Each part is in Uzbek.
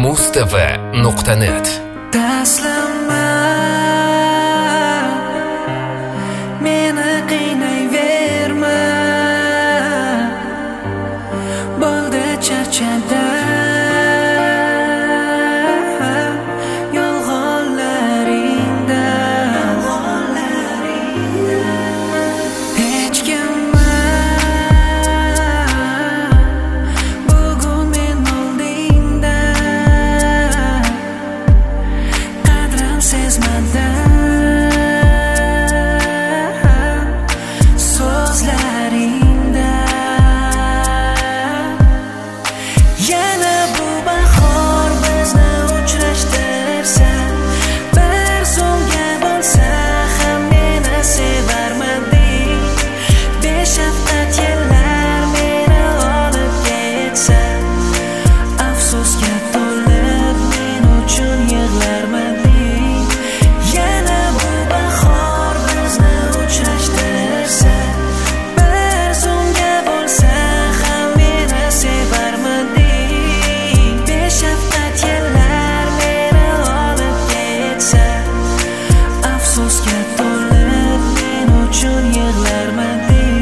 mustv.net. Tashlama, meni qiynayverma, bo'ldi charchadim yolg'onlaringda. Hech kimma bugun men oldingda, qadrim sezmadim so'zlaringda. Yana bu bahor bizni uchrashtirsa, bir so'mga bo'lsa ham meni sevarmading. Beshafqat yillar meni olib ketsa, afsusga to'lib men uchun yig'larmading. Yana bu bahor bizni uchrashtirsa, bir so'mga bo'lsa ham meni sevarmading. Beshafqat yillar meni olib ketsa, afsusga to'lib men uchun yig'larmading.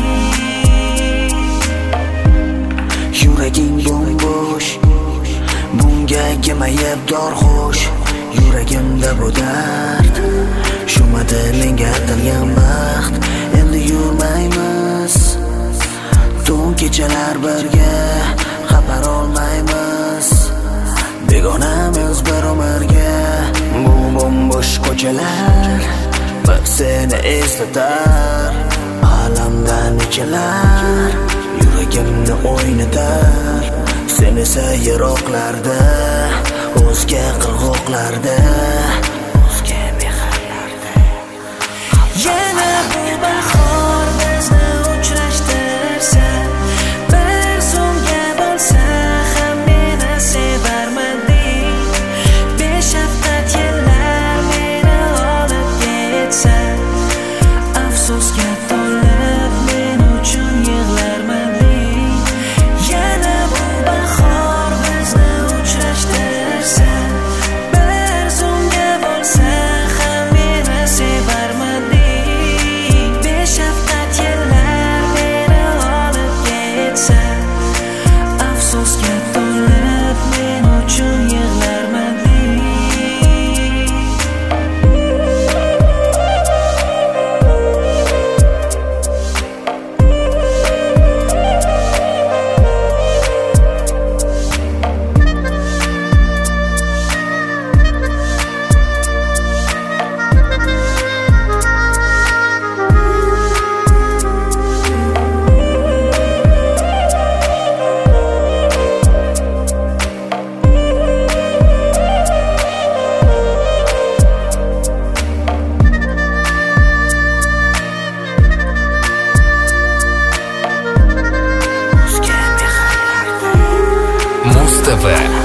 Yuraging bo'sh, bunga kelmayib dorxush. Yuragimda bu dard, shumadi menga atalgan baxt. Endi yurmaymiz, tun kechalar birga xabar olmaymiz. Begonamiz bir umrga, bu bo'sh ko'chalar bir seni eslatar. Alamdan nechalar yuragimni o'ynatar. Sen esa yiroqlarda, o'zga qirg'oqlarda, o'zga mehrlarda. Yana bu bahor bizni uchrashtirsa, bir so'mga bo'lsa ham meni sevarmading. Beshafqat yillar meni olib ketsa, afsusga to'lib men uchun yig'larmading. Yana bu bahor bizni uchrashtirsa, bir so'mga bo'lsa ham meni sevarmading. Beshafqat yillar meni olib ketsa, afsusga to'lib men uchun yig'larmading. Mustv.